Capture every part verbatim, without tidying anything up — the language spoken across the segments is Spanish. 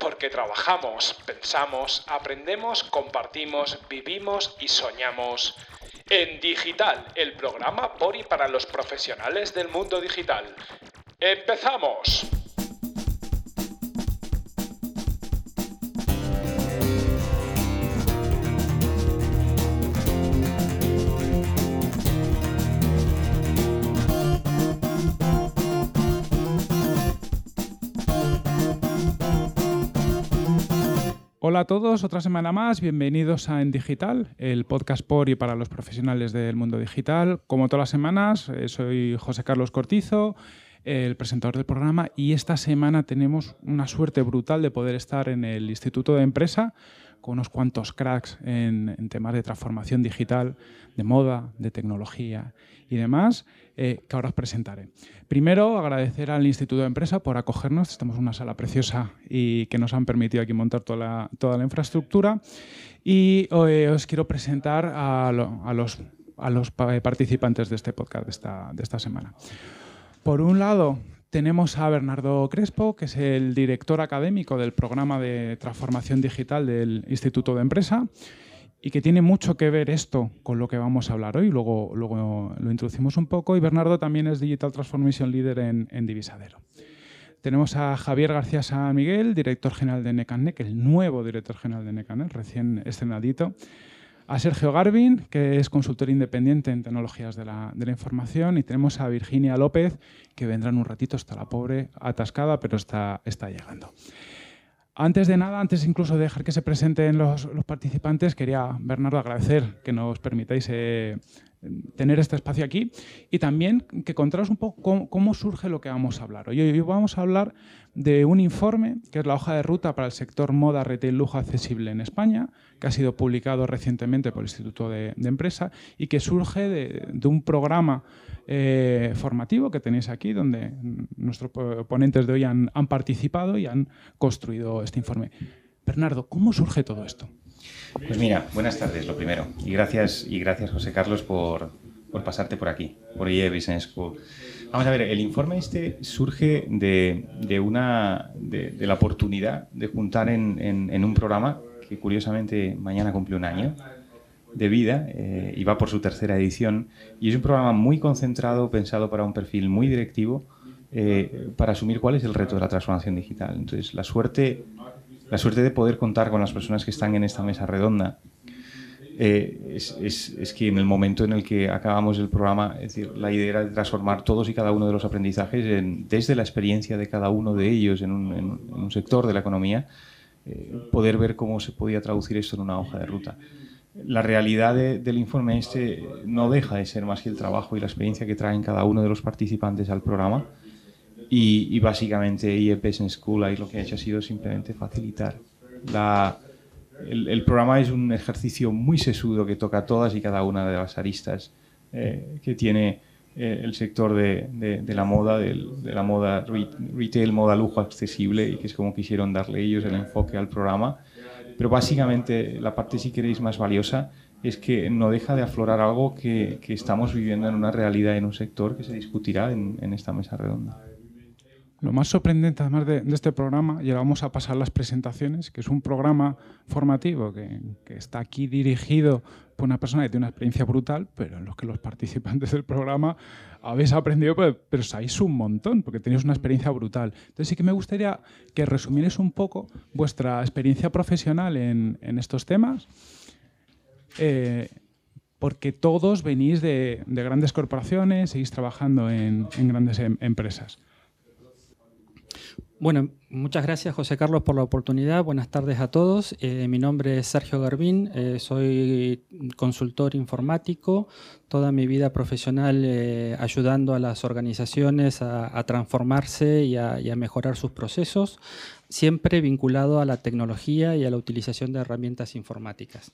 porque trabajamos, pensamos, aprendemos, compartimos, vivimos y soñamos. En Digital, el programa por y para los profesionales del mundo digital. ¡Empezamos! Hola a todos, otra semana más, bienvenidos a En Digital, el podcast por y para los profesionales del mundo digital. Como todas las semanas, eh, soy José Carlos Cortizo, el presentador del programa, y esta semana tenemos una suerte brutal de poder estar en el Instituto de Empresa con unos cuantos cracks en, en temas de transformación digital, de moda, de tecnología y demás, eh, que ahora os presentaré. Primero, agradecer al Instituto de Empresa por acogernos. Estamos en una sala preciosa y que nos han permitido aquí montar toda la, toda la infraestructura. Y eh, os quiero presentar a, lo, a, los, a los participantes de este podcast de esta, de esta semana. Por un lado, tenemos a Bernardo Crespo, que es el director académico del programa de transformación digital del Instituto de Empresa y que tiene mucho que ver esto con lo que vamos a hablar hoy. Luego, luego lo introducimos un poco. Y Bernardo también es Digital Transformation Leader en, en Divisadero. Tenemos a Javier García San Miguel, director general de NEC and NEC, el nuevo director general de NEC and NEC, recién estrenadito. A Sergio Garvin, que es consultor independiente en tecnologías de la, de la información. Y tenemos a Virginia López, que vendrá en un ratito. Está la pobre atascada, pero está, está llegando. Antes de nada, antes incluso de dejar que se presenten los, los participantes, quería, Bernardo, agradecer que nos permitáis eh, tener este espacio aquí y también que contaros un poco cómo, cómo surge lo que vamos a hablar. Hoy, hoy vamos a hablar de un informe que es la hoja de ruta para el sector moda, retail, lujo accesible en España, que ha sido publicado recientemente por el Instituto de, de Empresa y que surge de, de un programa eh, formativo que tenéis aquí, donde nuestros ponentes de hoy han, han participado y han construido este informe. Bernardo, ¿cómo surge todo esto? Pues mira, buenas tardes, lo primero. Y gracias, y gracias José Carlos, por, por pasarte por aquí, por I E Business School. Vamos a ver, el informe este surge de, de, una, de, de la oportunidad de juntar en, en, en un programa que curiosamente mañana cumple un año de vida eh, y va por su tercera edición. Y es un programa muy concentrado, pensado para un perfil muy directivo, eh, para asumir cuál es el reto de la transformación digital. Entonces, la suerte... La suerte de poder contar con las personas que están en esta mesa redonda eh, es, es, es que en el momento en el que acabamos el programa, es decir, la idea era de transformar todos y cada uno de los aprendizajes en, desde la experiencia de cada uno de ellos en un, en, en un sector de la economía, eh, poder ver cómo se podía traducir esto en una hoja de ruta. La realidad de, del informe este no deja de ser más que el trabajo y la experiencia que traen cada uno de los participantes al programa. Y, y básicamente I E Business School ahí lo que ha hecho ha sido simplemente facilitar. La, el, el programa es un ejercicio muy sesudo que toca todas y cada una de las aristas eh, que tiene eh, el sector de, de, de la moda, de, de la moda re, retail, moda lujo accesible, y que es como quisieron darle ellos el enfoque al programa. Pero básicamente la parte, si queréis, más valiosa es que no deja de aflorar algo que, que estamos viviendo en una realidad, en un sector que se discutirá en, en esta mesa redonda. Lo más sorprendente, además de, de este programa, y ahora vamos a pasar las presentaciones, que es un programa formativo que, que está aquí dirigido por una persona que tiene una experiencia brutal, pero en los que los participantes del programa habéis aprendido, pero, pero sabéis un montón, porque tenéis una experiencia brutal. Entonces sí que me gustaría que resumierais un poco vuestra experiencia profesional en, en estos temas, eh, porque todos venís de, de grandes corporaciones, seguís trabajando en, en grandes em, empresas. Bueno, muchas gracias José Carlos por la oportunidad. Buenas tardes a todos. Eh, mi nombre es Sergio Garvin, eh, soy consultor informático. Toda mi vida profesional eh, ayudando a las organizaciones a, a transformarse y a, y a mejorar sus procesos, siempre vinculado a la tecnología y a la utilización de herramientas informáticas.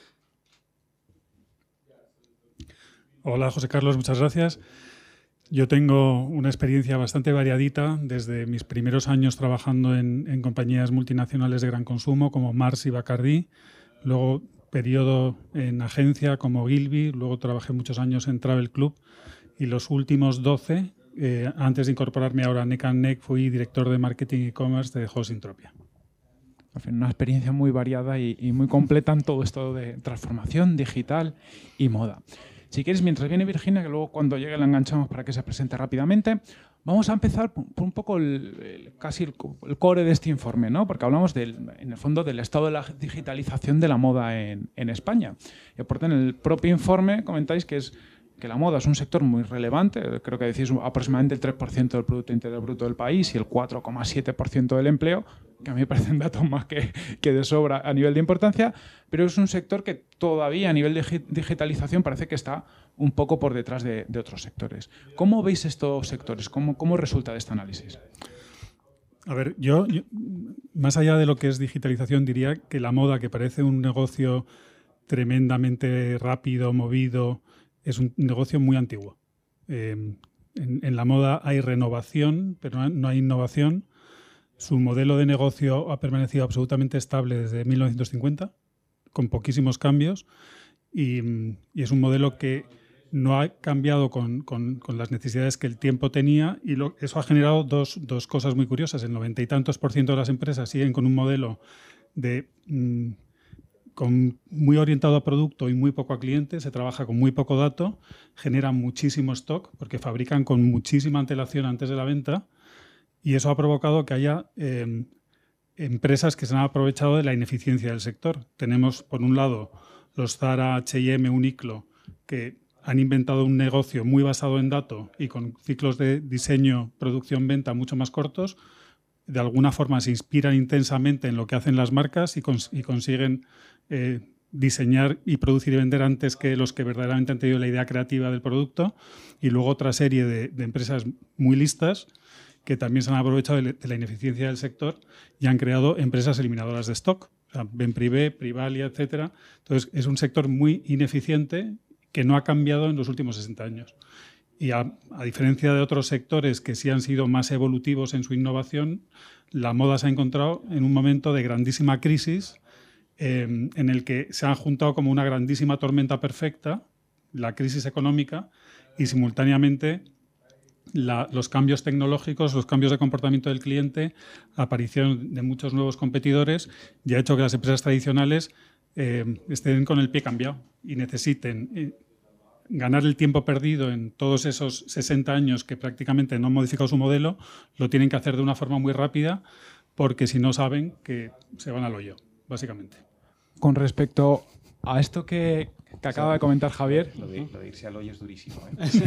Hola José Carlos, muchas gracias. Yo tengo una experiencia bastante variadita desde mis primeros años trabajando en, en compañías multinacionales de gran consumo como Mars y Bacardi, luego periodo en agencia como Gilby, luego trabajé muchos años en Travel Club y los últimos doce, eh, antes de incorporarme ahora a NEC and NEC, fui director de marketing e-commerce de Hosintropia. Al final, una experiencia muy variada y, y muy completa en todo esto de transformación digital y moda. Si quieres, mientras viene Virginia, que luego cuando llegue la enganchamos para que se presente rápidamente, vamos a empezar por un poco el, el, casi el, el core de este informe, ¿no? Porque hablamos, del, en el fondo, del estado de la digitalización de la moda en, en España. Y aparte, en el propio informe comentáis que es que la moda es un sector muy relevante, creo que decís aproximadamente el tres por ciento del Producto Interior Bruto del país y el cuatro coma siete por ciento del empleo, que a mí me parecen datos más que, que de sobra a nivel de importancia, pero es un sector que todavía a nivel de digitalización parece que está un poco por detrás de, de otros sectores. ¿Cómo veis estos sectores? ¿Cómo, cómo resulta de este análisis? A ver, yo, yo, más allá de lo que es digitalización, diría que la moda, que parece un negocio tremendamente rápido, movido, es un negocio muy antiguo. Eh, en, en la moda hay renovación, pero no hay innovación. Su modelo de negocio ha permanecido absolutamente estable desde mil novecientos cincuenta, con poquísimos cambios, y, y es un modelo que no ha cambiado con, con, con las necesidades que el tiempo tenía, y lo, eso ha generado dos, dos cosas muy curiosas. El noventa y tantos por ciento de las empresas siguen con un modelo de... Mmm, Con muy orientado a producto y muy poco a cliente, se trabaja con muy poco dato, generan muchísimo stock porque fabrican con muchísima antelación antes de la venta, y eso ha provocado que haya eh, empresas que se han aprovechado de la ineficiencia del sector. Tenemos, por un lado, los Zara, H y M, Uniqlo, que han inventado un negocio muy basado en dato y con ciclos de diseño, producción, venta mucho más cortos. De alguna forma se inspiran intensamente en lo que hacen las marcas y, cons y consiguen eh, diseñar y producir y vender antes que los que verdaderamente han tenido la idea creativa del producto. Y luego otra serie de, de empresas muy listas que también se han aprovechado de, de la ineficiencia del sector y han creado empresas eliminadoras de stock. O sea, Benprivé, Privalia, etcétera. Entonces, es un sector muy ineficiente que no ha cambiado en los últimos sesenta años. Y a, a diferencia de otros sectores que sí han sido más evolutivos en su innovación, la moda se ha encontrado en un momento de grandísima crisis eh, en el que se han juntado como una grandísima tormenta perfecta, la crisis económica, y simultáneamente la, los cambios tecnológicos, los cambios de comportamiento del cliente, aparición de muchos nuevos competidores, y ha hecho que las empresas tradicionales eh, estén con el pie cambiado y necesiten... Eh, ganar el tiempo perdido en todos esos sesenta años que prácticamente no han modificado su modelo, lo tienen que hacer de una forma muy rápida porque si no saben que se van al hoyo, básicamente. Con respecto a esto que, que acaba de comentar Javier... Lo de, lo de irse al hoyo es durísimo, ¿eh? Sí.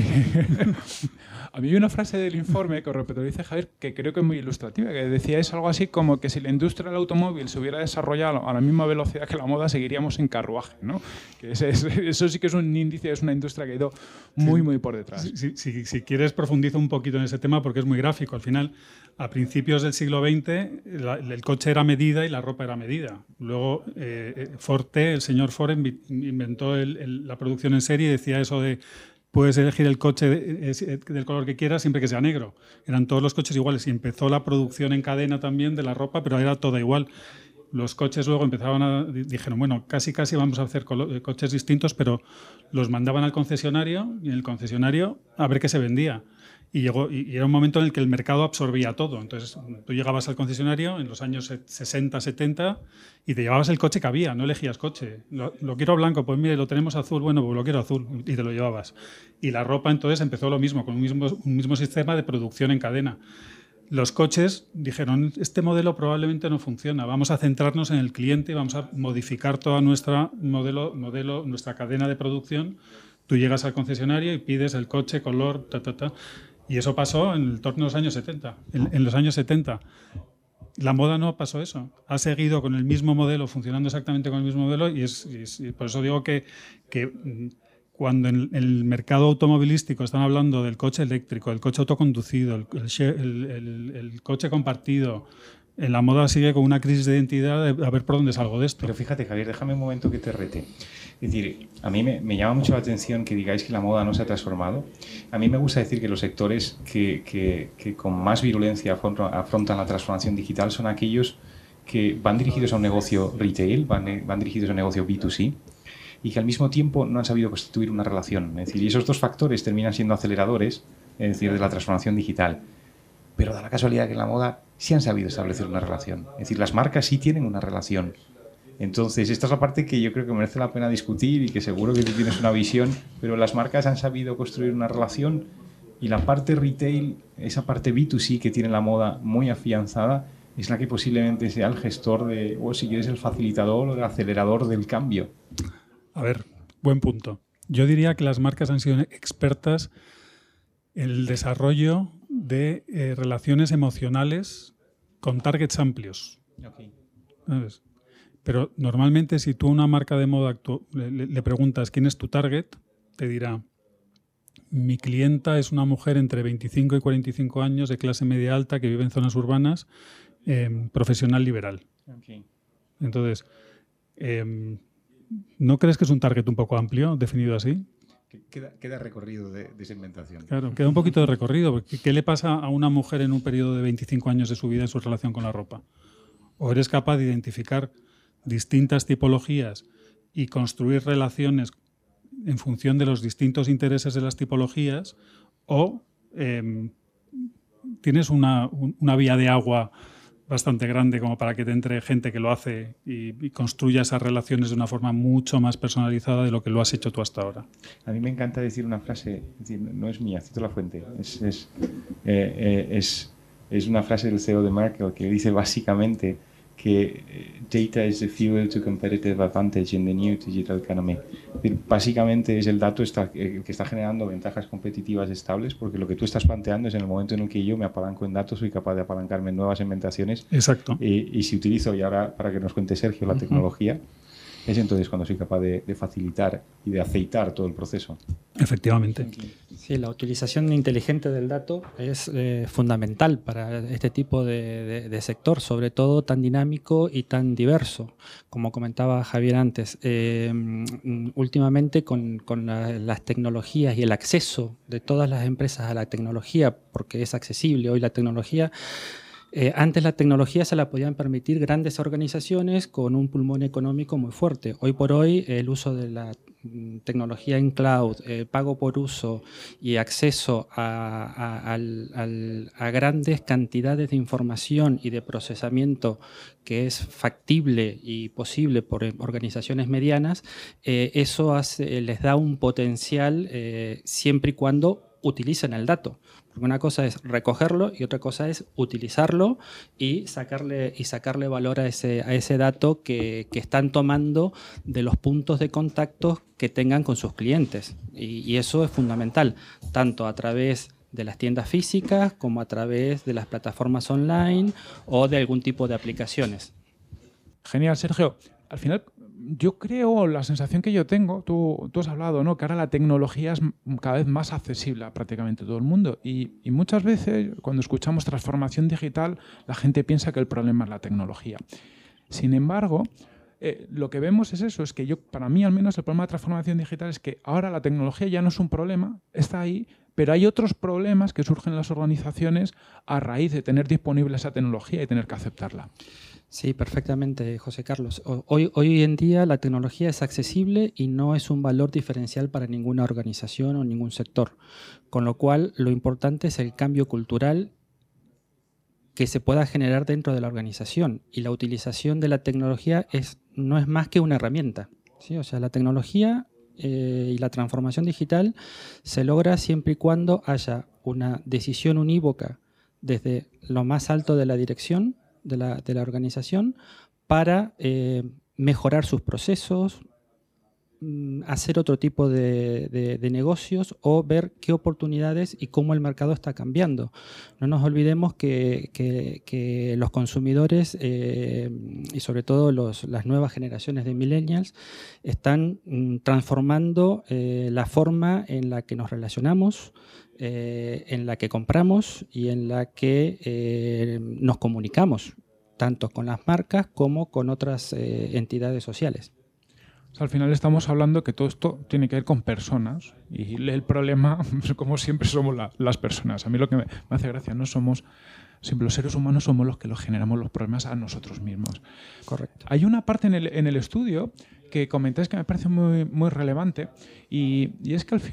A mí hay una frase del informe, con respecto a lo que dice Javier, que creo que es muy ilustrativa, que decía es algo así como que si la industria del automóvil se hubiera desarrollado a la misma velocidad que la moda, seguiríamos en carruaje, ¿no? Que ese, ese, eso sí que es un índice, es una industria que ha ido muy, sí, muy por detrás. Si, si, si, si quieres, profundizo un poquito en ese tema porque es muy gráfico. Al final, a principios del siglo veinte, la, el coche era medida y la ropa era medida. Luego, eh, Forte, el señor Ford, inventó el, el, la producción en serie y decía eso de puedes elegir el coche del color que quieras siempre que sea negro. Eran todos los coches iguales y empezó la producción en cadena también de la ropa, pero era toda igual. Los coches luego empezaban a... Dijeron, bueno, casi casi vamos a hacer coches distintos, pero los mandaban al concesionario y en el concesionario a ver qué se vendía. Y, llegó, y era un momento en el que el mercado absorbía todo. Entonces, tú llegabas al concesionario en los años sesenta, setenta y te llevabas el coche que había, no elegías coche. Lo, lo quiero blanco, pues mire, lo tenemos azul, bueno, pues lo quiero azul, y te lo llevabas. Y la ropa entonces empezó lo mismo, con un mismo, un mismo sistema de producción en cadena. Los coches dijeron, este modelo probablemente no funciona, vamos a centrarnos en el cliente y vamos a modificar toda nuestra, modelo, modelo, nuestra cadena de producción. Tú llegas al concesionario y pides el coche, color, ta, ta, ta. Y eso pasó en el torno de los años setenta. En, en los años setenta. La moda no pasó eso. Ha seguido con el mismo modelo, funcionando exactamente con el mismo modelo, y, es, y, es, y por eso digo que, que cuando en el mercado automovilístico están hablando del coche eléctrico, del coche autoconducido, el, el, el, el coche compartido, en la moda sigue con una crisis de identidad de a ver por dónde salgo de esto. Pero fíjate, Javier, déjame un momento que te rete. Es decir, a mí me, me llama mucho la atención que digáis que la moda no se ha transformado. A mí me gusta decir que los sectores que, que, que con más virulencia afrontan la transformación digital son aquellos que van dirigidos a un negocio retail, van, van dirigidos a un negocio B dos C, y que al mismo tiempo no han sabido constituir una relación. Es decir, y esos dos factores terminan siendo aceleradores, es decir, de la transformación digital. Pero da la casualidad que en la moda sí han sabido establecer una relación. Es decir, las marcas sí tienen una relación. Entonces, esta es la parte que yo creo que merece la pena discutir y que seguro que tú tienes una visión, pero las marcas han sabido construir una relación y la parte retail, esa parte B dos C que tiene la moda muy afianzada, es la que posiblemente sea el gestor de, o si quieres, el facilitador o el acelerador del cambio. A ver, buen punto. Yo diría que las marcas han sido expertas en el desarrollo de eh, relaciones emocionales con targets amplios. Okay. ¿Sabes? Pero normalmente si tú a una marca de moda le, le preguntas quién es tu target, te dirá, mi clienta es una mujer entre veinticinco y cuarenta y cinco años de clase media alta que vive en zonas urbanas, eh, profesional liberal. Okay. Entonces, eh, ¿no crees que es un target un poco amplio, definido así? Queda, queda recorrido de, de segmentación. Claro, queda un poquito de recorrido. Porque ¿qué le pasa a una mujer en un periodo de veinticinco años de su vida en su relación con la ropa? O eres capaz de identificar distintas tipologías y construir relaciones en función de los distintos intereses de las tipologías, o eh, tienes una, una vía de agua bastante grande como para que te entre gente que lo hace y, y construya esas relaciones de una forma mucho más personalizada de lo que lo has hecho tú hasta ahora. A mí me encanta decir una frase, es decir, no es mía, cito la fuente, es, es, eh, eh, es, es una frase del C E O de Merkle que dice básicamente que data is the fuel to competitive advantage in the new digital economy. Es decir, básicamente es el dato está, el que está generando ventajas competitivas estables, porque lo que tú estás planteando es en el momento en el que yo me apalanco en datos, soy capaz de apalancarme en nuevas segmentaciones. Exacto. Y, y si utilizo, y ahora para que nos cuente Sergio, la uh-huh. tecnología, es entonces cuando soy capaz de, de facilitar y de aceitar todo el proceso. Efectivamente. Sí, la utilización inteligente del dato es eh, fundamental para este tipo de, de, de sector, sobre todo tan dinámico y tan diverso, como comentaba Javier antes. Eh, últimamente con, con la, las tecnologías y el acceso de todas las empresas a la tecnología, porque es accesible hoy la tecnología. Eh, antes la tecnología se la podían permitir grandes organizaciones con un pulmón económico muy fuerte. Hoy por hoy el uso de la tecnología en cloud, eh, pago por uso y acceso a, a, a, a grandes cantidades de información y de procesamiento que es factible y posible por organizaciones medianas, eh, eso hace, les da un potencial eh, siempre y cuando utilicen el dato. Porque una cosa es recogerlo y otra cosa es utilizarlo y sacarle, y sacarle valor a ese, a ese dato que, que están tomando de los puntos de contacto que tengan con sus clientes. Y, y eso es fundamental, tanto a través de las tiendas físicas como a través de las plataformas online o de algún tipo de aplicaciones. Genial, Sergio. Al final, yo creo, la sensación que yo tengo, tú, tú has hablado, ¿no?, que ahora la tecnología es cada vez más accesible a prácticamente todo el mundo. Y, y muchas veces, cuando escuchamos transformación digital, la gente piensa que el problema es la tecnología. Sin embargo, eh, lo que vemos es eso, es que yo, para mí al menos, el problema de transformación digital es que ahora la tecnología ya no es un problema, está ahí, pero hay otros problemas que surgen en las organizaciones a raíz de tener disponible esa tecnología y tener que aceptarla. Sí, perfectamente, José Carlos. Hoy, hoy en día la tecnología es accesible y no es un valor diferencial para ninguna organización o ningún sector, con lo cual lo importante es el cambio cultural que se pueda generar dentro de la organización, y la utilización de la tecnología es, no es más que una herramienta, ¿sí? O sea, la tecnología eh, y la transformación digital se logra siempre y cuando haya una decisión unívoca desde lo más alto de la dirección de la, de la organización para eh, mejorar sus procesos, hacer otro tipo de, de, de negocios o ver qué oportunidades y cómo el mercado está cambiando. No nos olvidemos que, que, que los consumidores eh, y sobre todo los, las nuevas generaciones de millennials están mm, transformando eh, la forma en la que nos relacionamos, eh, en la que compramos y en la que eh, nos comunicamos, tanto con las marcas como con otras eh, entidades sociales. O sea, al final estamos hablando que todo esto tiene que ver con personas y el problema, como siempre, somos la, las personas. A mí lo que me, me hace gracia, no somos, siempre los seres humanos somos los que los generamos los problemas a nosotros mismos. Correcto. Hay una parte en el, en el estudio que comentáis que me parece muy, muy relevante y, y es que al final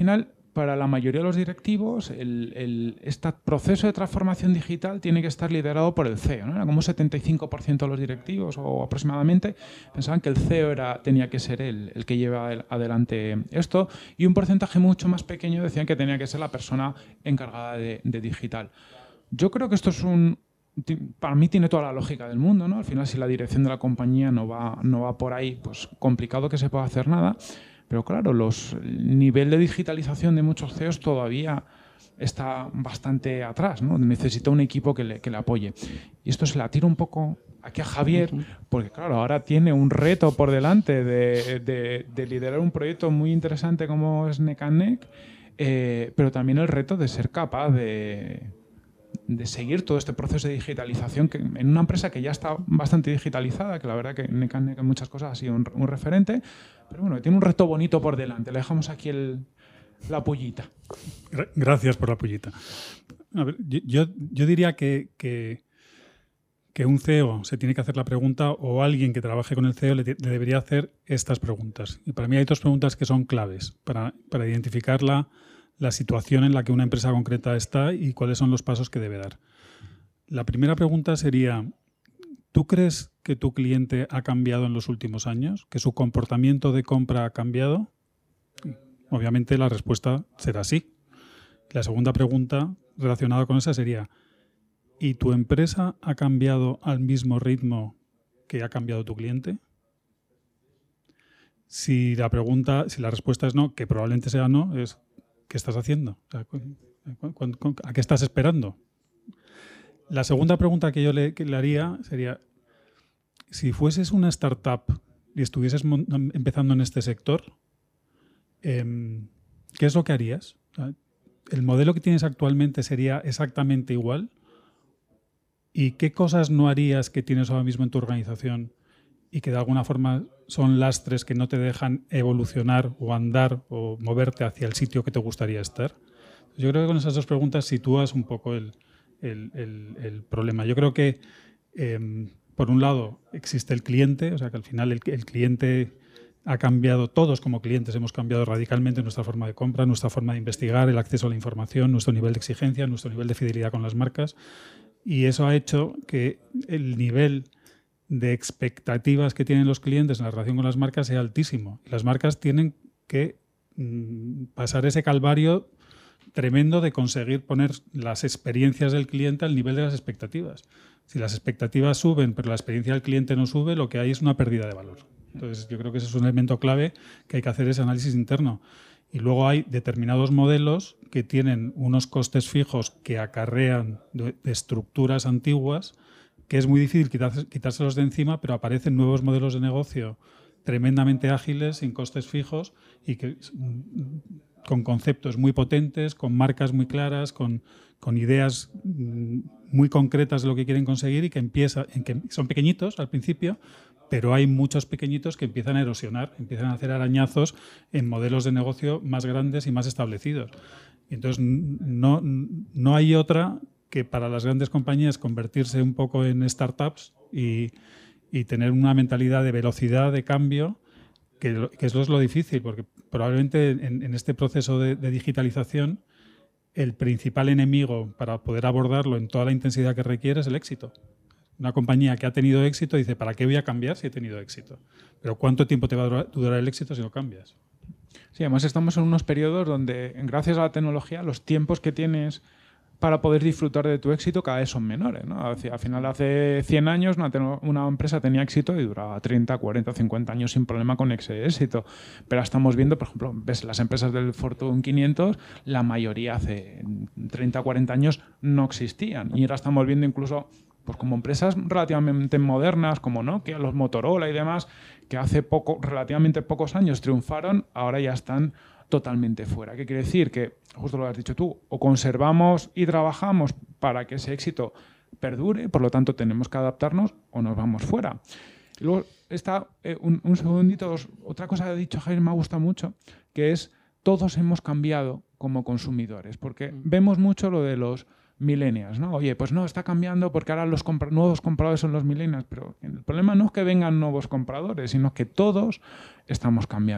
para la mayoría de los directivos, el, el, este proceso de transformación digital tiene que estar liderado por el C E O, ¿no? Era como un setenta y cinco por ciento de los directivos, o aproximadamente, pensaban que el C E O era, tenía que ser el, el que lleva adelante esto, y un porcentaje mucho más pequeño decían que tenía que ser la persona encargada de, de digital. Yo creo que esto es un... Para mí tiene toda la lógica del mundo, ¿no? Al final, si la dirección de la compañía no va, no va por ahí, pues complicado que se pueda hacer nada. Pero claro, los, el nivel de digitalización de muchos C E Os todavía está bastante atrás, ¿no? Necesita un equipo que le, que le apoye. Y esto se la tiro un poco aquí a Javier, porque claro, ahora tiene un reto por delante de, de, de liderar un proyecto muy interesante como es Neck and Neck, eh, pero también el reto de ser capaz de... de seguir todo este proceso de digitalización que, en una empresa que ya está bastante digitalizada, que la verdad que Neck and Neck en muchas cosas ha sido un, un referente, pero bueno, tiene un reto bonito por delante. Le dejamos aquí el, la pullita. Gracias por la pullita. A ver, yo, yo diría que, que, que un C E O se tiene que hacer la pregunta, o alguien que trabaje con el C E O le, le debería hacer estas preguntas. Y para mí hay dos preguntas que son claves para, para identificar la la situación en la que una empresa concreta está y cuáles son los pasos que debe dar. La primera pregunta sería, ¿tú crees que tu cliente ha cambiado en los últimos años? ¿Que su comportamiento de compra ha cambiado? Obviamente la respuesta será sí. La segunda pregunta relacionada con esa sería, ¿y tu empresa ha cambiado al mismo ritmo que ha cambiado tu cliente? Si la pregunta, si la respuesta es no, que probablemente sea no, es ¿qué estás haciendo? ¿A qué estás esperando? La segunda pregunta que yo le, que le haría sería, si fueses una startup y estuvieses empezando en este sector, eh, ¿qué es lo que harías? ¿El modelo que tienes actualmente sería exactamente igual? ¿Y qué cosas no harías que tienes ahora mismo en tu organización y que de alguna forma son lastres que no te dejan evolucionar o andar o moverte hacia el sitio que te gustaría estar? Yo creo que con esas dos preguntas sitúas un poco el, el, el, el problema. Yo creo que, eh, por un lado, existe el cliente, o sea que al final el, el cliente ha cambiado, todos como clientes hemos cambiado radicalmente nuestra forma de compra, nuestra forma de investigar, el acceso a la información, nuestro nivel de exigencia, nuestro nivel de fidelidad con las marcas, y eso ha hecho que el nivel de expectativas que tienen los clientes en la relación con las marcas sea altísimo. Y las marcas tienen que mm, pasar ese calvario tremendo de conseguir poner las experiencias del cliente al nivel de las expectativas. Si las expectativas suben pero la experiencia del cliente no sube, lo que hay es una pérdida de valor. Entonces yo creo que ese es un elemento clave que hay que hacer ese análisis interno. Y luego hay determinados modelos que tienen unos costes fijos que acarrean de, de estructuras antiguas, que es muy difícil quitárselos de encima, pero aparecen nuevos modelos de negocio tremendamente ágiles, sin costes fijos y que, con conceptos muy potentes, con marcas muy claras, con, con ideas muy concretas de lo que quieren conseguir y que, empieza, en que son pequeñitos al principio, pero hay muchos pequeñitos que empiezan a erosionar, empiezan a hacer arañazos en modelos de negocio más grandes y más establecidos. Y entonces no, no hay otra que para las grandes compañías convertirse un poco en startups y, y tener una mentalidad de velocidad, de cambio, que, que eso es lo difícil, porque probablemente en, en este proceso de, de digitalización el principal enemigo para poder abordarlo en toda la intensidad que requiere es el éxito. Una compañía que ha tenido éxito dice, ¿para qué voy a cambiar si he tenido éxito? Pero ¿cuánto tiempo te va a durar, durar el éxito si no cambias? Sí, además estamos en unos periodos donde, gracias a la tecnología, los tiempos que tienes para poder disfrutar de tu éxito cada vez son menores, ¿no? Al final, hace cien años una, una empresa tenía éxito y duraba treinta, cuarenta, cincuenta años sin problema con ese éxito. Pero estamos viendo, por ejemplo, ves las empresas del Fortune quinientos, la mayoría hace treinta, cuarenta años no existían. Y ahora estamos viendo incluso pues como empresas relativamente modernas, como Nokia, los Motorola y demás, que hace poco, relativamente pocos años triunfaron, ahora ya están totalmente fuera. ¿Qué quiere decir? Que, justo lo has dicho tú, o conservamos y trabajamos para que ese éxito perdure, por lo tanto tenemos que adaptarnos, o nos vamos fuera. Y luego está, eh, un, un segundito, otra cosa que ha dicho Jaime me ha gustado mucho, que es todos hemos cambiado como consumidores, porque mm. vemos mucho lo de los millennials, ¿no? Oye, pues no, está cambiando porque ahora los compra- nuevos compradores son los millennials, pero el problema no es que vengan nuevos compradores, sino que todos estamos cambiando.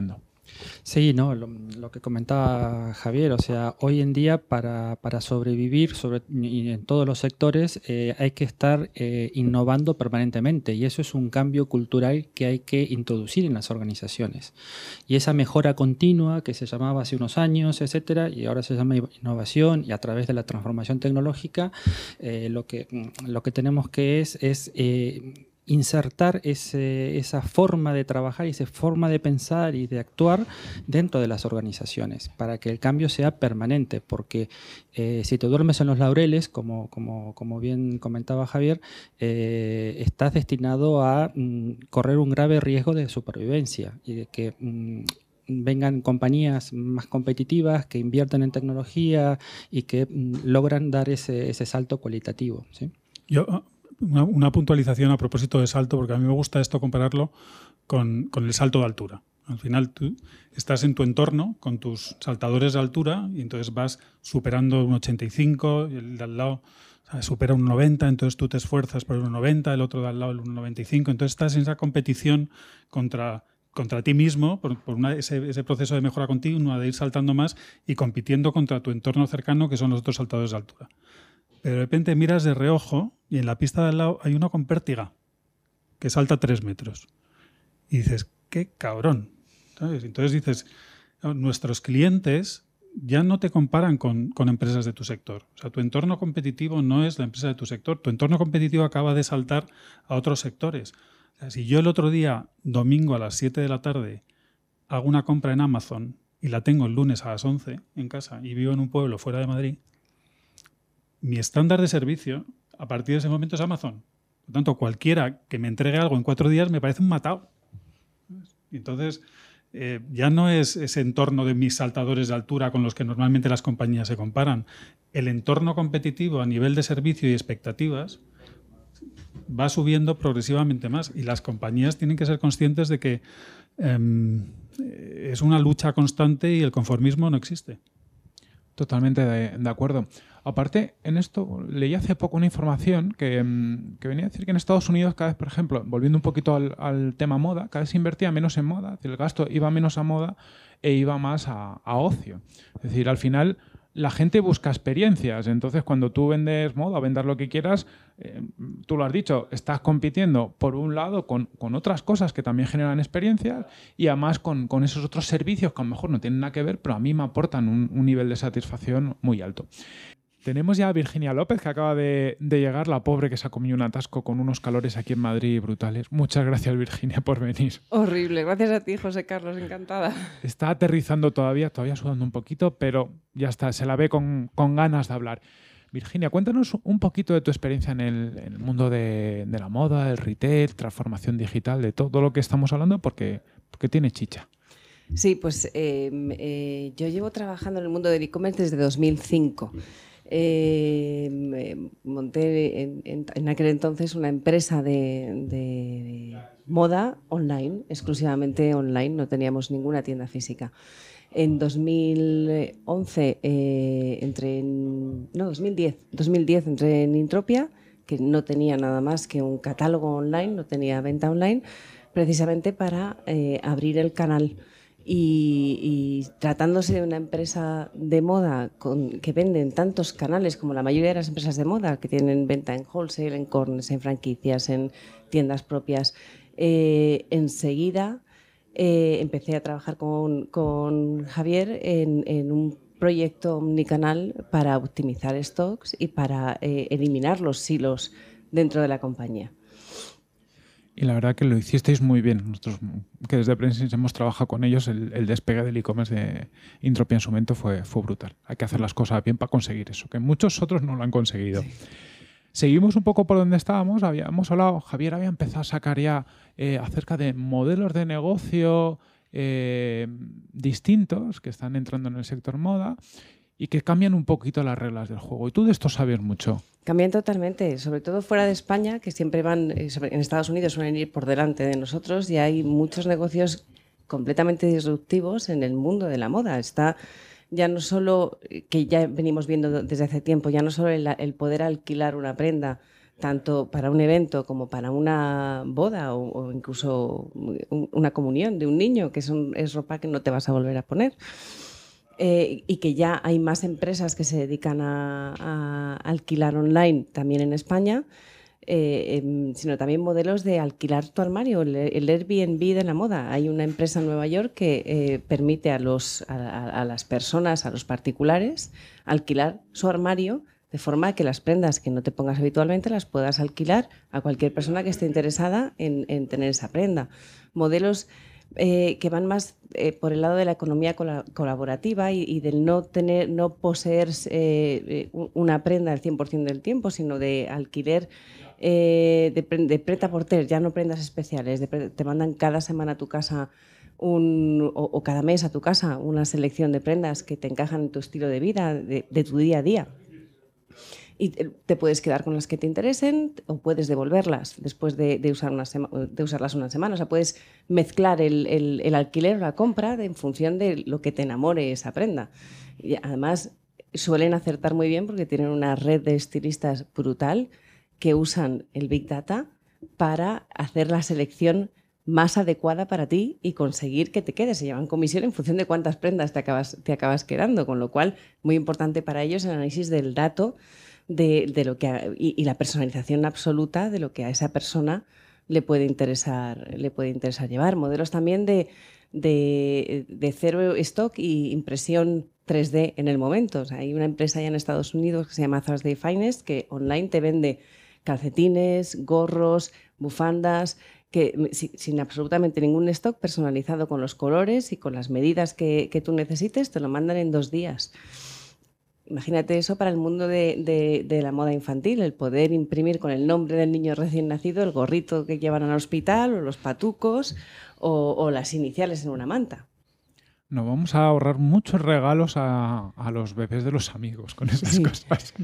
Sí, no, lo, lo que comentaba Javier, o sea, hoy en día para, para sobrevivir sobre, y en todos los sectores eh, hay que estar eh, innovando permanentemente y eso es un cambio cultural que hay que introducir en las organizaciones. Y esa mejora continua que se llamaba hace unos años, etcétera, y ahora se llama innovación y a través de la transformación tecnológica, eh, lo, que, lo que tenemos que es... es eh, insertar ese, esa forma de trabajar y esa forma de pensar y de actuar dentro de las organizaciones para que el cambio sea permanente, porque eh, si te duermes en los laureles, como, como, como bien comentaba Javier, eh, estás destinado a mm, correr un grave riesgo de supervivencia y de que mm, vengan compañías más competitivas que inviertan en tecnología y que mm, logran dar ese, ese salto cualitativo, ¿sí? Yo... Una, una puntualización a propósito de salto, porque a mí me gusta esto compararlo con, con el salto de altura. Al final tú estás en tu entorno con tus saltadores de altura y entonces vas superando un ochenta y cinco, y el de al lado ¿sabes? Supera un noventa, entonces tú te esfuerzas por el uno noventa, el otro de al lado el uno noventa y cinco, entonces estás en esa competición contra, contra ti mismo, por, por una, ese, ese proceso de mejora continua, de ir saltando más y compitiendo contra tu entorno cercano, que son los otros saltadores de altura. Pero de repente miras de reojo y en la pista de al lado hay uno con pértiga que salta tres metros. Y dices, ¡qué cabrón! ¿Sabes? Entonces dices, nuestros clientes ya no te comparan con, con empresas de tu sector. O sea, tu entorno competitivo no es la empresa de tu sector. Tu entorno competitivo acaba de saltar a otros sectores. O sea, si yo el otro día, domingo a las siete de la tarde, hago una compra en Amazon y la tengo el lunes a las once en casa y vivo en un pueblo fuera de Madrid, mi estándar de servicio a partir de ese momento es Amazon. Por lo tanto, cualquiera que me entregue algo en cuatro días me parece un matado. Entonces, eh, ya no es ese entorno de mis saltadores de altura con los que normalmente las compañías se comparan. El entorno competitivo a nivel de servicio y expectativas va subiendo progresivamente más y las compañías tienen que ser conscientes de que eh, es una lucha constante y el conformismo no existe. Totalmente de, de acuerdo. Aparte, en esto leí hace poco una información que, que venía a decir que en Estados Unidos cada vez, por ejemplo, volviendo un poquito al, al tema moda, cada vez se invertía menos en moda, es decir, el gasto iba menos a moda e iba más a, a ocio. Es decir, al final la gente busca experiencias, entonces cuando tú vendes moda o vendas lo que quieras, eh, tú lo has dicho, estás compitiendo por un lado con, con otras cosas que también generan experiencias y además con, con esos otros servicios que a lo mejor no tienen nada que ver, pero a mí me aportan un, un nivel de satisfacción muy alto. Tenemos ya a Virginia López, que acaba de, de llegar, la pobre que se ha comido un atasco con unos calores aquí en Madrid brutales. Muchas gracias, Virginia, por venir. Horrible. Gracias a ti, José Carlos, encantada. Está aterrizando todavía, todavía sudando un poquito, pero ya está, se la ve con, con ganas de hablar. Virginia, cuéntanos un poquito de tu experiencia en el, en el mundo de, de la moda, el retail, transformación digital, de todo lo que estamos hablando, porque, porque tiene chicha. Sí, pues eh, eh, yo llevo trabajando en el mundo del e-commerce desde dos mil cinco. Eh, monté en, en, en aquel entonces una empresa de, de moda online, exclusivamente online, no teníamos ninguna tienda física. En dos mil once eh, entré en, no, dos mil diez, dos mil diez entré en Intropia, que no tenía nada más que un catálogo online, no tenía venta online, precisamente para eh, abrir el canal. Y, y tratándose de una empresa de moda con, que vende en tantos canales como la mayoría de las empresas de moda, que tienen venta en wholesale, en corners, en franquicias, en tiendas propias, eh, enseguida eh, empecé a trabajar con, con Javier en, en un proyecto omnicanal para optimizar stocks y para eh, eliminar los silos dentro de la compañía. Y la verdad que lo hicisteis muy bien. Nosotros, que desde Prensis hemos trabajado con ellos, el, el despegue del e-commerce de Intropia en su momento fue, fue brutal. Hay que hacer las cosas bien para conseguir eso, que muchos otros no lo han conseguido. Sí. Seguimos un poco por donde estábamos. Habíamos hablado, Javier había empezado a sacar ya eh, acerca de modelos de negocio eh, distintos que están entrando en el sector moda y que cambian un poquito las reglas del juego. Y tú de esto sabes mucho. Cambian totalmente, sobre todo fuera de España, que siempre van, en Estados Unidos suelen ir por delante de nosotros y hay muchos negocios completamente disruptivos en el mundo de la moda. Está ya no solo, que ya venimos viendo desde hace tiempo, ya no solo el, el poder alquilar una prenda tanto para un evento como para una boda o, o incluso una comunión de un niño, que es, un, es ropa que no te vas a volver a poner. Eh, y que ya hay más empresas que se dedican a, a alquilar online también en España, eh, eh, sino también modelos de alquilar tu armario, el, el Airbnb de la moda. Hay una empresa en Nueva York que eh, permite a, los, a, a las personas, a los particulares, alquilar su armario de forma que las prendas que no te pongas habitualmente las puedas alquilar a cualquier persona que esté interesada en, en tener esa prenda. Modelos Eh, que van más eh, por el lado de la economía col colaborativa y, y del no tener, no poseer eh, una prenda al cien por cien del tiempo, sino de alquiler eh, de, de prêt-à-porter, ya no prendas especiales, de, te mandan cada semana a tu casa un, o, o cada mes a tu casa una selección de prendas que te encajan en tu estilo de vida, de, de tu día a día. Y te puedes quedar con las que te interesen o puedes devolverlas después de, de, usar una de usarlas una semana. O sea, puedes mezclar el, el, el alquiler o la compra de, en función de lo que te enamore esa prenda. Y además, suelen acertar muy bien porque tienen una red de estilistas brutal que usan el Big Data para hacer la selección más adecuada para ti y conseguir que te quedes. Se llevan comisión en función de cuántas prendas te acabas, te acabas quedando, con lo cual, muy importante para ellos el análisis del dato De, de lo que a, y, y la personalización absoluta de lo que a esa persona le puede interesar, le puede interesar llevar. Modelos también de, de, de cero stock y impresión tres D en el momento. O sea, hay una empresa allá en Estados Unidos que se llama Thursday Finest que online te vende calcetines, gorros, bufandas, que sin absolutamente ningún stock, personalizado con los colores y con las medidas que, que tú necesites, te lo mandan en dos días. Imagínate eso para el mundo de, de, de la moda infantil, el poder imprimir con el nombre del niño recién nacido el gorrito que llevan al hospital o los patucos o, o las iniciales en una manta. Nos vamos a ahorrar muchos regalos a, a los bebés de los amigos con esas sí. cosas.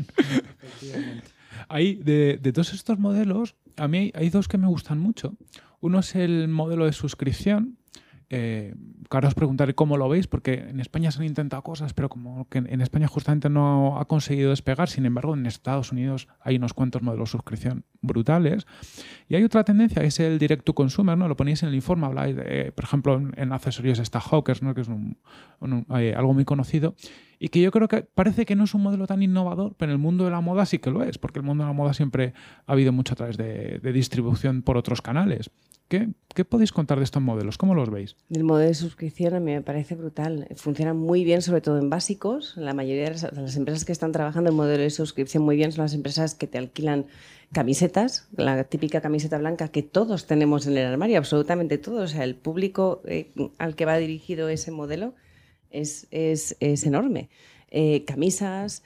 Hay, de, de todos estos modelos, a mí hay, hay dos que me gustan mucho. Uno es el modelo de suscripción. Eh, ahora os preguntaré cómo lo veis, porque en España se han intentado cosas, pero como que en España justamente no ha conseguido despegar. Sin embargo, en Estados Unidos hay unos cuantos modelos de suscripción brutales. Y hay otra tendencia que es el direct to consumer, ¿no? Lo ponéis en el informe, habláis, de, por ejemplo, en, en accesorios está Hawkers, ¿no? Que es un, un, eh, algo muy conocido. Y que yo creo que parece que no es un modelo tan innovador, pero en el mundo de la moda sí que lo es, porque el mundo de la moda siempre ha habido mucho a través de, de distribución por otros canales. ¿Qué, ¿Qué podéis contar de estos modelos? ¿Cómo los veis? El modelo de suscripción a mí me parece brutal. Funciona muy bien, sobre todo en básicos. La mayoría de las, de las empresas que están trabajando en modelo de suscripción muy bien son las empresas que te alquilan camisetas, la típica camiseta blanca que todos tenemos en el armario, absolutamente todos. O sea, el público eh, al que va dirigido ese modelo es, es, es enorme. Eh, camisas,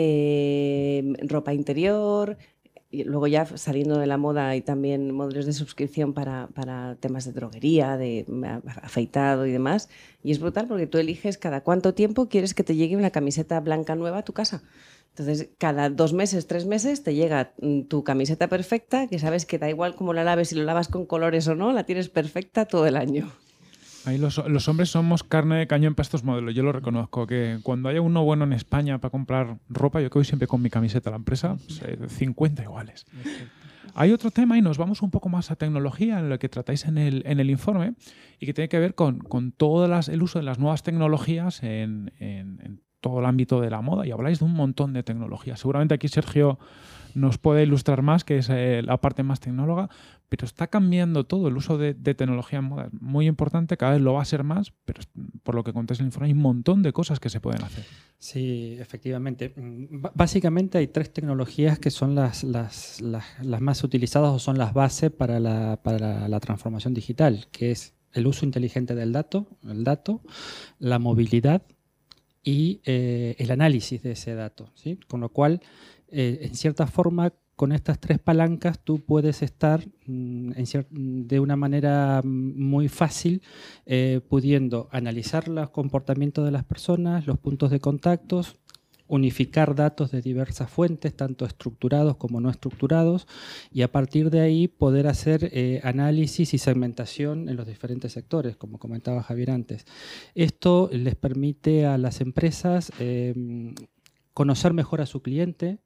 eh, ropa interior. Y luego ya saliendo de la moda hay también modelos de suscripción para, para temas de droguería, de afeitado y demás. Y es brutal porque tú eliges cada cuánto tiempo quieres que te llegue una camiseta blanca nueva a tu casa. Entonces, cada dos meses, tres meses te llega tu camiseta perfecta, que sabes que da igual cómo la laves, si lo lavas con colores o no, la tienes perfecta todo el año. Ahí los, los hombres somos carne de cañón para estos modelos. Yo lo reconozco, que cuando haya uno bueno en España para comprar ropa, yo que voy siempre con mi camiseta a la empresa, pues, cincuenta iguales. Hay otro tema y nos vamos un poco más a tecnología, en lo que tratáis en el, en el informe, y que tiene que ver con, con todo las, el uso de las nuevas tecnologías en, en, en todo el ámbito de la moda, y habláis de un montón de tecnologías. Seguramente aquí Sergio nos puede ilustrar más, que es eh, la parte más tecnóloga, pero está cambiando todo. El uso de, de tecnología en moda es muy importante, cada vez lo va a ser más, pero por lo que contáis en el informe hay un montón de cosas que se pueden hacer. Sí, efectivamente. B- básicamente hay tres tecnologías que son las, las, las, las más utilizadas o son las bases para la, para la, la transformación digital, que es el uso inteligente del dato, el dato, la movilidad y eh, el análisis de ese dato, ¿sí? Con lo cual, eh, en cierta forma, con estas tres palancas tú puedes estar mm, en cier- de una manera muy fácil eh, pudiendo analizar los comportamientos de las personas, los puntos de contactos, unificar datos de diversas fuentes, tanto estructurados como no estructurados, y a partir de ahí poder hacer eh, análisis y segmentación en los diferentes sectores, como comentaba Javier antes. Esto les permite a las empresas eh, conocer mejor a su cliente,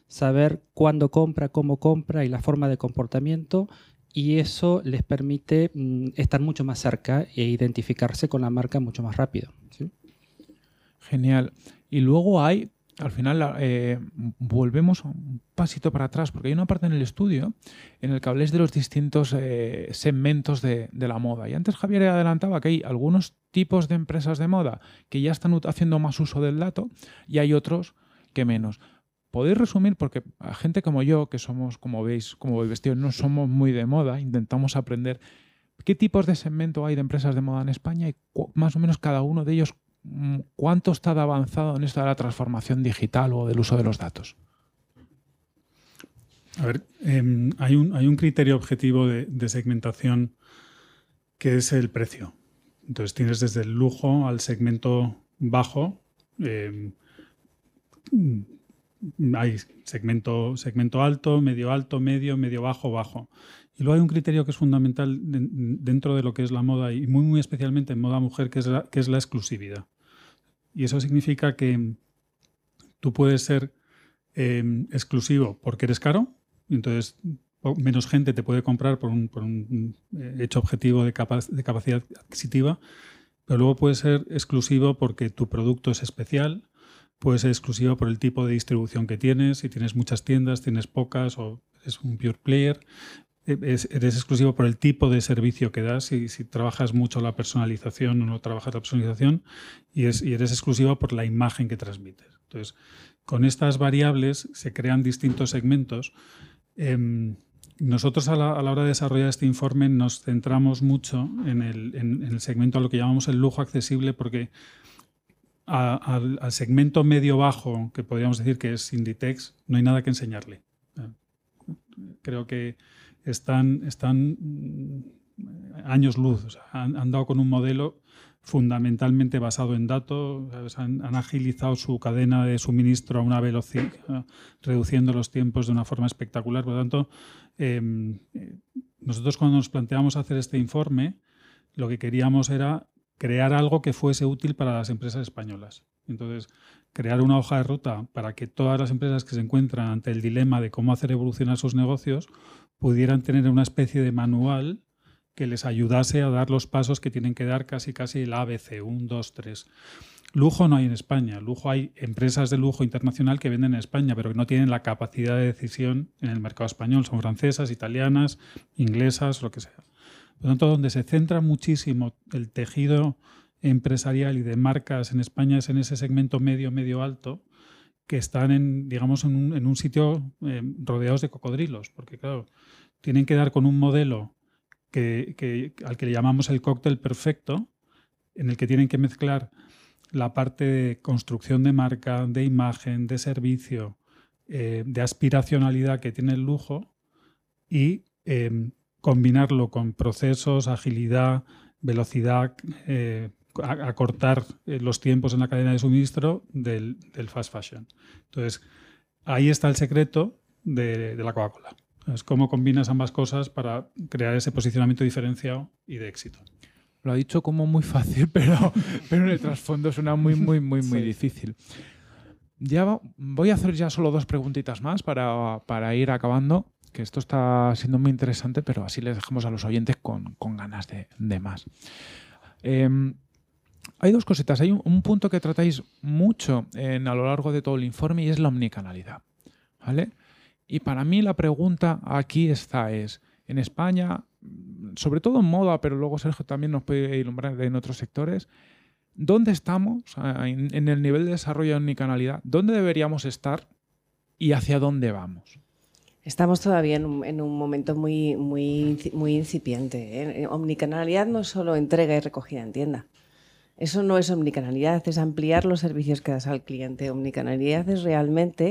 saber cuándo compra, cómo compra y la forma de comportamiento, y eso les permite mm, estar mucho más cerca e identificarse con la marca mucho más rápido, ¿sí? Genial. Y luego hay, al final, eh, volvemos un pasito para atrás, porque hay una parte en el estudio en el que habléis de los distintos eh, segmentos de, de la moda. Y antes Javier adelantaba que hay algunos tipos de empresas de moda que ya están haciendo más uso del dato y hay otros que menos. ¿Podéis resumir? Porque a gente como yo, que somos, como veis, como voy vestido, no somos muy de moda, intentamos aprender qué tipos de segmento hay de empresas de moda en España y más o menos cada uno de ellos cuánto está de avanzado en esta de la transformación digital o del uso de los datos. A ver, eh, hay, un, hay un criterio objetivo de, de segmentación que es el precio. Entonces tienes desde el lujo al segmento bajo. Eh, hay segmento, segmento alto, medio alto, medio, medio bajo, bajo. Y luego hay un criterio que es fundamental de, dentro de lo que es la moda y muy, muy especialmente en moda mujer, que es la, que es la exclusividad. Y eso significa que tú puedes ser eh, exclusivo porque eres caro, y entonces menos gente te puede comprar por un, por un hecho objetivo de, capa de capacidad adquisitiva, pero luego puedes ser exclusivo porque tu producto es especial, puede ser exclusivo por el tipo de distribución que tienes, si tienes muchas tiendas, tienes pocas o eres un pure player. Es, eres exclusivo por el tipo de servicio que das, y si trabajas mucho la personalización o no trabajas la personalización, y, es, y eres exclusivo por la imagen que transmites. Entonces, con estas variables se crean distintos segmentos. Eh, nosotros a la, a la hora de desarrollar este informe nos centramos mucho en el, en, en el segmento a lo que llamamos el lujo accesible, porque a, al, al segmento medio-bajo, que podríamos decir que es Inditex, no hay nada que enseñarle. Creo que Están, están años luz, o sea, han, han dado con un modelo fundamentalmente basado en datos, han, han agilizado su cadena de suministro a una velocidad, reduciendo los tiempos de una forma espectacular. Por lo tanto, eh, nosotros cuando nos planteamos hacer este informe, lo que queríamos era crear algo que fuese útil para las empresas españolas. Entonces, crear una hoja de ruta para que todas las empresas que se encuentran ante el dilema de cómo hacer evolucionar sus negocios pudieran tener una especie de manual que les ayudase a dar los pasos que tienen que dar, casi casi el A B C, uno, dos, tres. Lujo no hay en España. Lujo hay empresas de lujo internacional que venden en España, pero que no tienen la capacidad de decisión en el mercado español. Son francesas, italianas, inglesas, lo que sea. Por lo tanto, donde se centra muchísimo el tejido empresarial y de marcas en España es en ese segmento medio, medio alto, que están en, digamos, en un, en un sitio eh, rodeados de cocodrilos, porque claro, tienen que dar con un modelo que, que, al que le llamamos el cóctel perfecto, en el que tienen que mezclar la parte de construcción de marca, de imagen, de servicio, eh, de aspiracionalidad que tiene el lujo y eh, combinarlo con procesos, agilidad, velocidad, eh, acortar los tiempos en la cadena de suministro del, del fast fashion. Entonces, ahí está el secreto de, de la Coca-Cola. Es cómo combinas ambas cosas para crear ese posicionamiento diferenciado y de éxito. Lo ha dicho como muy fácil, pero, pero en el trasfondo suena muy, muy, muy, muy sí. difícil. Ya va, voy a hacer ya solo dos preguntitas más para, para ir acabando, que esto está siendo muy interesante, pero así les dejamos a los oyentes con, con ganas de, de más. Eh, Hay dos cositas. Hay un, un punto que tratáis mucho en, a lo largo de todo el informe y es la omnicanalidad, ¿vale? Y para mí la pregunta aquí está es, en España, sobre todo en moda, pero luego Sergio también nos puede iluminar en otros sectores, ¿dónde estamos en, en el nivel de desarrollo de omnicanalidad? ¿Dónde deberíamos estar y hacia dónde vamos? Estamos todavía en un, en un momento muy, muy, muy incipiente, ¿eh? Omnicanalidad no es solo entrega y recogida en tienda. Eso no es omnicanalidad, es ampliar los servicios que das al cliente. Omnicanalidad es realmente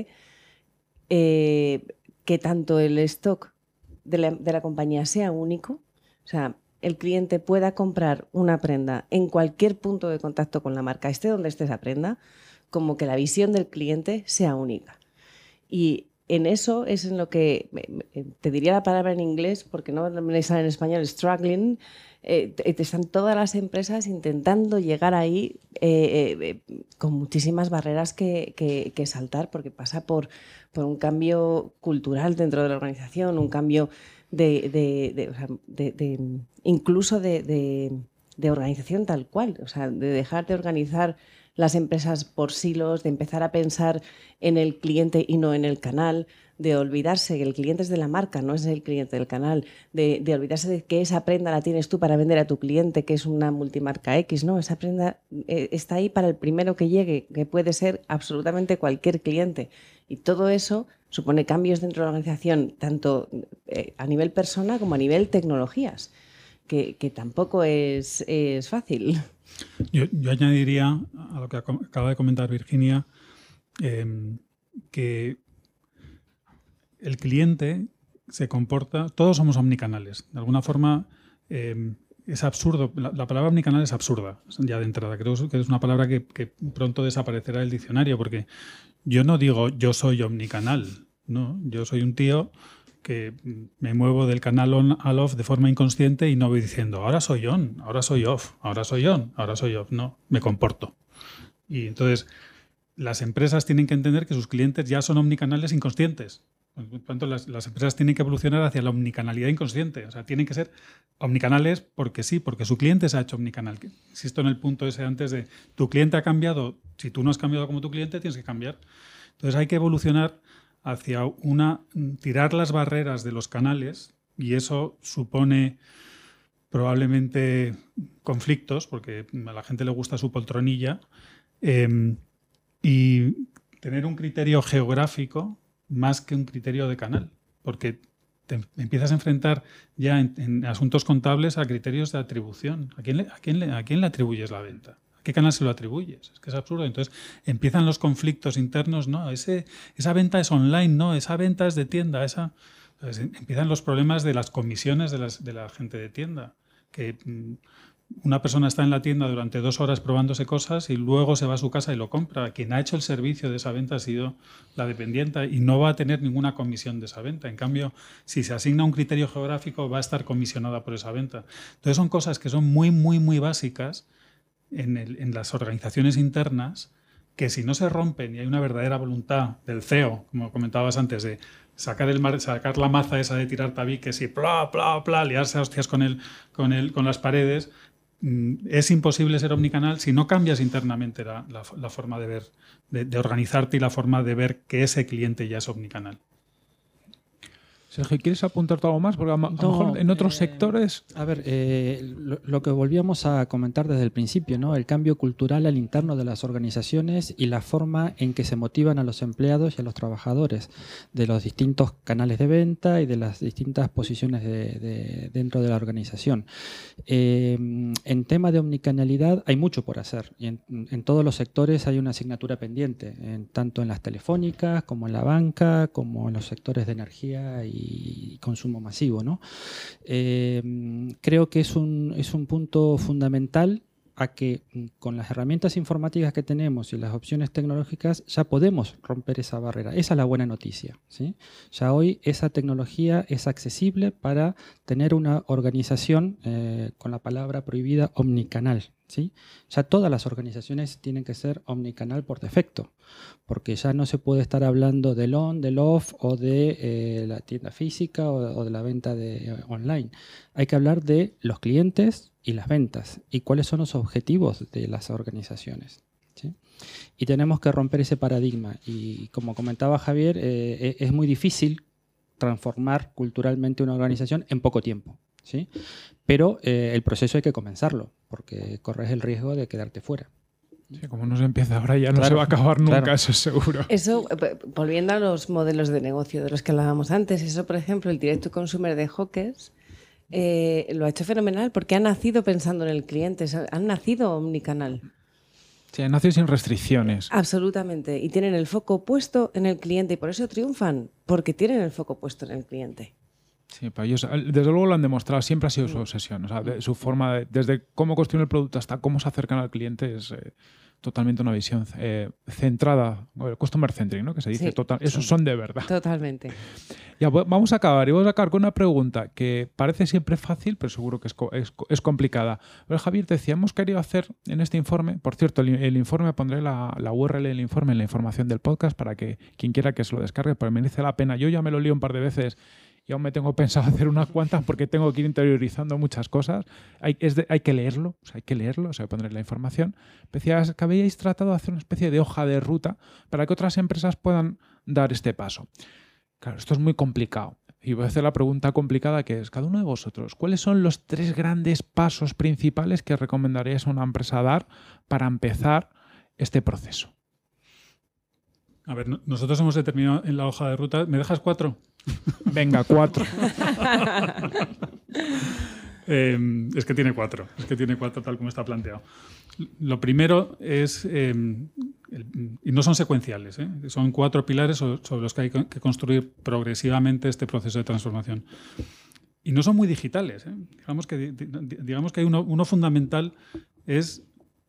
eh, que tanto el stock de la, de la compañía sea único, o sea, el cliente pueda comprar una prenda en cualquier punto de contacto con la marca, esté donde esté esa prenda, como que la visión del cliente sea única. Y en eso es en lo que, te diría la palabra en inglés, porque no me sale en español, struggling. Eh, están todas las empresas intentando llegar ahí eh, eh, con muchísimas barreras que, que, que saltar, porque pasa por, por un cambio cultural dentro de la organización, un cambio de, de, de, o sea, de, de incluso de, de, de organización tal cual, o sea, de dejar de organizar las empresas por silos, de empezar a pensar en el cliente y no en el canal, de olvidarse que el cliente es de la marca, no es el cliente del canal, de, de olvidarse de que esa prenda la tienes tú para vender a tu cliente, que es una multimarca X, no, esa prenda eh, está ahí para el primero que llegue, que puede ser absolutamente cualquier cliente. Y todo eso supone cambios dentro de la organización, tanto eh, a nivel persona como a nivel tecnologías, que, que tampoco es, es fácil. Yo, yo añadiría a lo que acaba de comentar Virginia, eh, que el cliente se comporta, todos somos omnicanales. De alguna forma eh, es absurdo, la, la palabra omnicanal es absurda ya de entrada. Creo que es una palabra que, que pronto desaparecerá del diccionario, porque yo no digo yo soy omnicanal, no, yo soy un tío que me muevo del canal on al off de forma inconsciente y no voy diciendo ahora soy on, ahora soy off, ahora soy on, ahora soy off. No, me comporto. Y entonces las empresas tienen que entender que sus clientes ya son omnicanales inconscientes. Por lo tanto, las, las empresas tienen que evolucionar hacia la omnicanalidad inconsciente. O sea, tienen que ser omnicanales porque sí, porque su cliente se ha hecho omnicanal. Insisto en el punto ese antes de tu cliente ha cambiado. Si tú no has cambiado como tu cliente, tienes que cambiar. Entonces hay que evolucionar hacia una tirar las barreras de los canales, y eso supone probablemente conflictos, porque a la gente le gusta su poltronilla, eh, y tener un criterio geográfico más que un criterio de canal, porque te empiezas a enfrentar ya en, en asuntos contables a criterios de atribución. ¿A quién, le, a, quién le, ¿A quién le atribuyes la venta? ¿A qué canal se lo atribuyes? Es que es absurdo. Entonces empiezan los conflictos internos. No, ese, esa venta es online, no, esa venta es de tienda. Esa, pues, empiezan los problemas de las comisiones de, las, de la gente de tienda, que mmm, una persona está en la tienda durante dos horas probándose cosas y luego se va a su casa y lo compra. Quien ha hecho el servicio de esa venta ha sido la dependiente y no va a tener ninguna comisión de esa venta. En cambio, si se asigna un criterio geográfico, va a estar comisionada por esa venta. Entonces son cosas que son muy, muy, muy básicas en, el, en las organizaciones internas, que si no se rompen y hay una verdadera voluntad del C E O, como comentabas antes, de sacar, el mar, sacar la maza esa de tirar tabiques y pla, pla, pla, liarse a hostias con, el, con, el, con las paredes, es imposible ser omnicanal si no cambias internamente la, la, la forma de ver, de, de organizarte y la forma de ver que ese cliente ya es omnicanal. Sergio, ¿quieres apuntar algo más? Porque a, no, a lo mejor en otros eh, sectores... A ver, eh, lo, lo que volvíamos a comentar desde el principio, ¿no? El cambio cultural al interno de las organizaciones y la forma en que se motivan a los empleados y a los trabajadores de los distintos canales de venta y de las distintas posiciones de, de, dentro de la organización. Eh, en tema de omnicanalidad hay mucho por hacer y en, en todos los sectores hay una asignatura pendiente, en, tanto en las telefónicas como en la banca, como en los sectores de energía y y consumo masivo, ¿no? Eh, creo que es un, es un punto fundamental a que con las herramientas informáticas que tenemos y las opciones tecnológicas ya podemos romper esa barrera. Esa es la buena noticia, ¿sí? Ya hoy esa tecnología es accesible para tener una organización, eh, con la palabra prohibida, omnicanal, ¿sí? Ya todas las organizaciones tienen que ser omnicanal por defecto, porque ya no se puede estar hablando del on, del off o de eh, la tienda física o, o de la venta de, eh, online. Hay que hablar de los clientes y las ventas y cuáles son los objetivos de las organizaciones, ¿sí? Y tenemos que romper ese paradigma y, como comentaba Javier, eh, es muy difícil transformar culturalmente una organización en poco tiempo, ¿sí? Pero eh, el proceso hay que comenzarlo porque corres el riesgo de quedarte fuera. Sí, como no se empieza ahora ya no claro, se va a acabar nunca, claro. Eso es seguro. Eso, volviendo a los modelos de negocio de los que hablábamos antes, eso, por ejemplo, el Direct to Consumer de Hawkers eh, lo ha hecho fenomenal porque ha nacido pensando en el cliente, han nacido omnicanal. Sí, han nacido sin restricciones. Absolutamente, y tienen el foco puesto en el cliente y por eso triunfan, porque tienen el foco puesto en el cliente. Sí, para ellos, desde luego lo han demostrado, siempre ha sido su obsesión. O sea, de, su forma, de, desde cómo construir el producto hasta cómo se acercan al cliente, es eh, totalmente una visión eh, centrada, customer centric, ¿no? Que se dice, Sí, total, esos son de verdad. Totalmente. Ya, vamos a acabar y vamos a acabar con una pregunta que parece siempre fácil, pero seguro que es, es, es complicada. Pero Javier, decía, hemos querido hacer en este informe, por cierto, el, el informe, pondré la, la U R L del informe en la información del podcast para que quien quiera que se lo descargue, porque merece la pena. Yo ya me lo lío un par de veces y aún me tengo pensado hacer unas cuantas porque tengo que ir interiorizando muchas cosas. Hay, es de, hay que leerlo, o sea, hay que leerlo, o sea, pondré la información. Decías que habíais tratado de hacer una especie de hoja de ruta para que otras empresas puedan dar este paso. Claro, esto es muy complicado. Y voy a hacer la pregunta complicada que es, cada uno de vosotros, ¿cuáles son los tres grandes pasos principales que recomendaríais a una empresa dar para empezar este proceso? A ver, nosotros hemos determinado en la hoja de ruta... ¿Me dejas cuatro? Venga, cuatro. eh, es que tiene cuatro. Es que tiene cuatro tal como está planteado. Lo primero es... Eh, el, y no son secuenciales, ¿eh? Son cuatro pilares sobre los que hay que construir progresivamente este proceso de transformación. Y no son muy digitales, ¿eh? Digamos que, digamos que hay uno, uno fundamental, es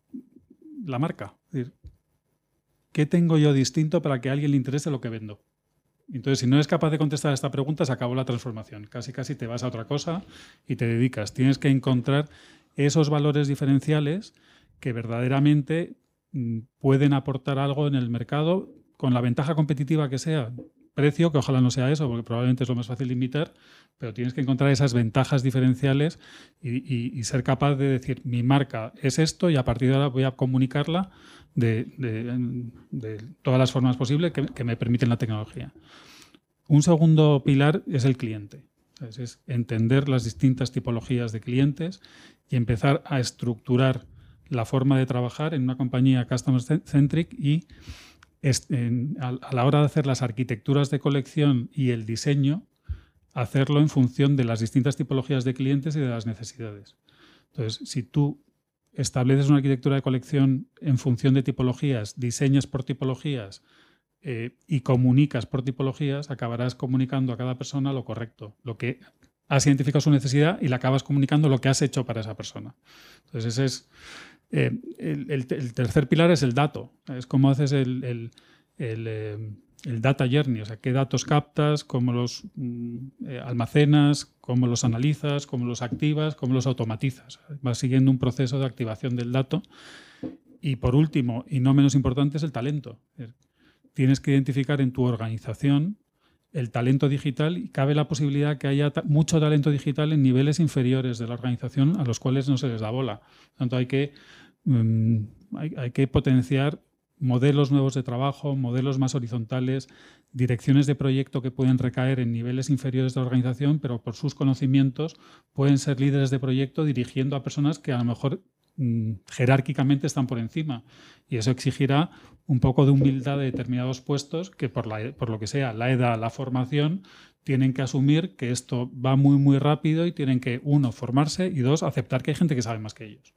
la marca. Es decir, ¿qué tengo yo distinto para que a alguien le interese lo que vendo? Entonces, si no eres capaz de contestar a esta pregunta, se acabó la transformación. Casi, casi te vas a otra cosa y te dedicas. Tienes que encontrar esos valores diferenciales que verdaderamente mm, pueden aportar algo en el mercado con la ventaja competitiva que sea. Precio, que ojalá no sea eso, porque probablemente es lo más fácil de imitar, pero tienes que encontrar esas ventajas diferenciales y, y, y ser capaz de decir, mi marca es esto y a partir de ahora voy a comunicarla de, de, de todas las formas posibles que, que me permiten la tecnología. Un segundo pilar es el cliente. Entonces, es entender las distintas tipologías de clientes y empezar a estructurar la forma de trabajar en una compañía customer centric y en, a, a la hora de hacer las arquitecturas de colección y el diseño, hacerlo en función de las distintas tipologías de clientes y de las necesidades. Entonces, si tú estableces una arquitectura de colección en función de tipologías, diseñas por tipologías eh, y comunicas por tipologías, acabarás comunicando a cada persona lo correcto, lo que has identificado su necesidad y le acabas comunicando lo que has hecho para esa persona. Entonces, ese es eh, el, el, el tercer pilar es el dato. Es cómo haces el, el, el, eh, el data journey, o sea, qué datos captas, cómo los mm, eh, almacenas, cómo los analizas, cómo los activas, cómo los automatizas. Vas siguiendo un proceso de activación del dato. Y por último, y no menos importante, es el talento. Tienes que identificar en tu organización el talento digital y cabe la posibilidad que haya ta- mucho talento digital en niveles inferiores de la organización a los cuales no se les da bola. Por tanto, hay que, um, hay, hay que potenciar modelos nuevos de trabajo, modelos más horizontales, direcciones de proyecto que pueden recaer en niveles inferiores de la organización, pero por sus conocimientos pueden ser líderes de proyecto dirigiendo a personas que a lo mejor mm, jerárquicamente están por encima. Y eso exigirá un poco de humildad de determinados puestos que por, la, por lo que sea, la edad, la formación, tienen que asumir que esto va muy, muy rápido y tienen que, uno, formarse y dos, aceptar que hay gente que sabe más que ellos.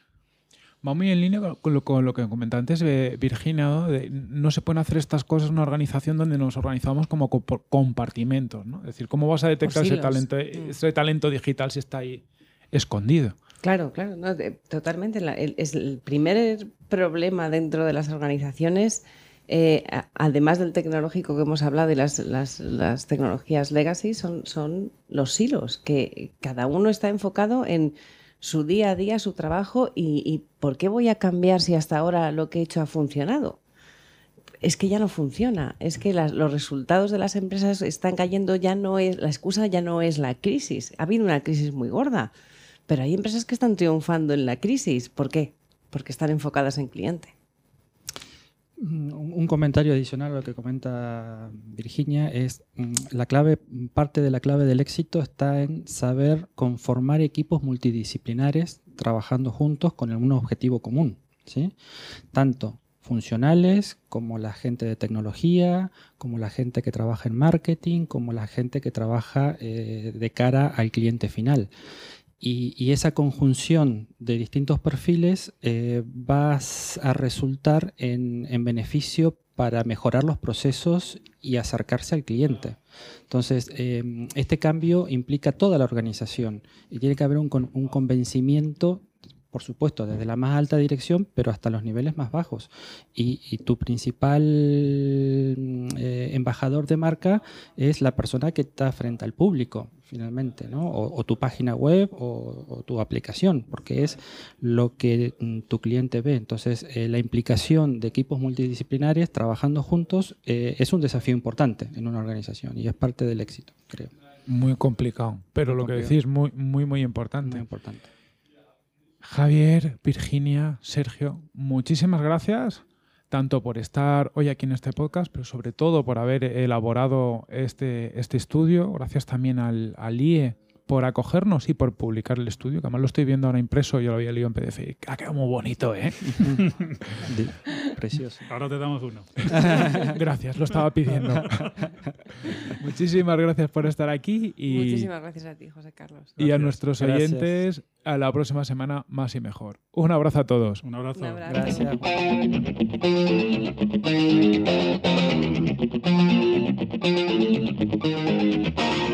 Va muy en línea con lo, con lo que comentaba antes eh, Virginia, ¿no? De, no se pueden hacer estas cosas en una organización donde nos organizamos como compartimentos, ¿no? Es decir, ¿cómo vas a detectar ese talento, ese talento digital si está ahí escondido? Claro, claro, no, de, totalmente. La, el, es el primer problema dentro de las organizaciones, eh, a, además del tecnológico que hemos hablado y las, las, las tecnologías legacy, son, son los silos, que cada uno está enfocado en su día a día, su trabajo y, y ¿por qué voy a cambiar si hasta ahora lo que he hecho ha funcionado? Es que ya no funciona, es que las, los resultados de las empresas están cayendo, ya no es, la excusa ya no es la crisis, ha habido una crisis muy gorda. Pero hay empresas que están triunfando en la crisis. ¿Por qué? Porque están enfocadas en cliente. Un comentario adicional a lo que comenta Virginia es la clave, parte de la clave del éxito está en saber conformar equipos multidisciplinares trabajando juntos con un objetivo común, ¿sí? Tanto funcionales como la gente de tecnología, como la gente que trabaja en marketing, como la gente que trabaja eh, de cara al cliente final. Y, y esa conjunción de distintos perfiles eh, va a resultar en, en beneficio para mejorar los procesos y acercarse al cliente. Entonces, eh, este cambio implica toda la organización y tiene que haber un, un convencimiento, por supuesto, desde la más alta dirección, pero hasta los niveles más bajos. Y, y tu principal eh, embajador de marca es la persona que está frente al público, finalmente, ¿no? O, o tu página web o, o tu aplicación, porque es lo que mm, tu cliente ve. Entonces, eh, la implicación de equipos multidisciplinares trabajando juntos eh, es un desafío importante en una organización y es parte del éxito, creo. Muy complicado, pero Muy lo que complicado. decís muy, muy, muy importante. Muy importante. Javier, Virginia, Sergio, muchísimas gracias, tanto por estar hoy aquí en este podcast, pero sobre todo por haber elaborado este, este estudio. Gracias también al, al I E por acogernos y por publicar el estudio, que además lo estoy viendo ahora impreso, yo lo había leído en P D F. Ha quedado muy bonito, ¿eh? De- precioso. Ahora te damos uno. Gracias, lo estaba pidiendo. Muchísimas gracias por estar aquí y, Muchísimas gracias a ti, José Carlos. y a Gracias. nuestros Gracias. oyentes a la próxima semana más y mejor. Un abrazo a todos. Un abrazo. Un abrazo. Gracias. Thank you.